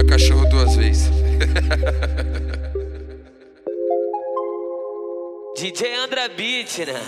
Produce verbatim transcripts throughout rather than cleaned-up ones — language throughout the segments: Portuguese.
cachorro duas vezes. D J Andra Beat, né?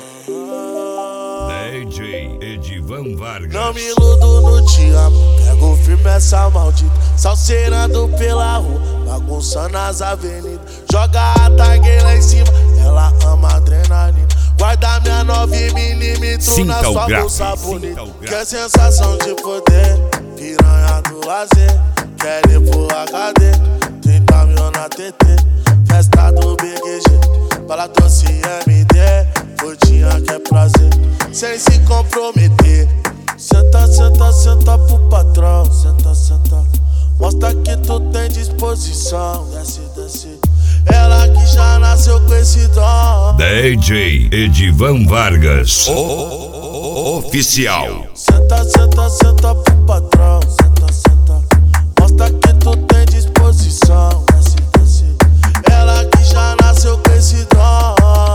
D J Edivan Vargas. Não me iludo no te amo, pego firme essa maldita, salseirando pela rua, bagunçando as avenidas. Joga a tag lá em cima, ela ama adrenalina. Guarda minha nove milímetros na sua bolsa bonita. Quer sensação de poder, piranha do lazer. Quer ir pro H D, trinta mil na T T. Festa do B G G, bala doce M D. Fodinha que é prazer, sem se comprometer. Senta, senta, senta pro patrão. Senta, senta, mostra que tu tem disposição. Desce, desce, ela que já nasceu com esse dom. D J Edivan Vargas, o, o, o oficial. Senta, senta, senta pro patrão. Senta, senta, mostra que tu tem disposição. Desce, desce, ela que já nasceu com esse dom.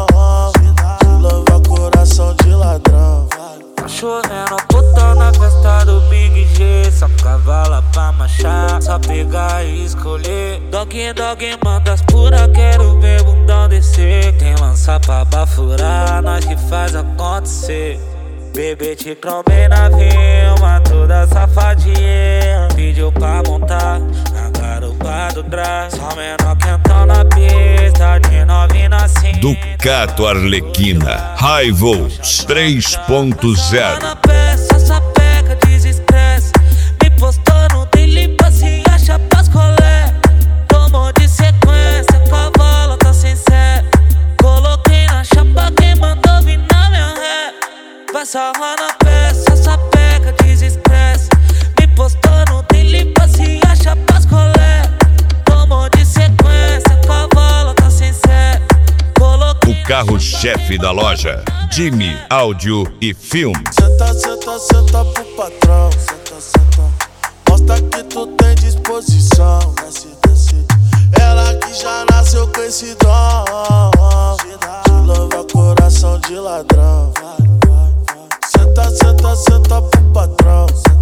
Que louva coração de ladrão. Tá chovendo puta na festa do Big G. Só cavala pra marchar, só pegar e escolher. Dog, dog, manda as pura, quero ver bundão descer. Tem lança pra bafurar, nós que faz acontecer. Bebê te cromei na rima, toda safadinha. Pediu pra montar na garupa do drag. Só menor quentão na pista, de novinha na cinta. Ducato Arlequina, High Volts três ponto zero. Na peça, essa peca desestresse. Me postou no daily pra se achar pras colé. Tomou de sequência, cavalo tá sem sé. Coloquei na chapa quem mandou vir na minha ré. Vai sarrar na peça, essa peca desestresse. Me postou no daily pra se achar pras colé. Tomou de sequência, cavalo tá sem sé. O carro-chefe da loja, Jimmy Áudio e Filme. Senta, senta, senta pro patrão. Senta, senta, mostra que tu tem disposição. Desce, desce, ela que já nasceu com esse dom. Que louva coração de ladrão. Senta, senta, senta pro patrão.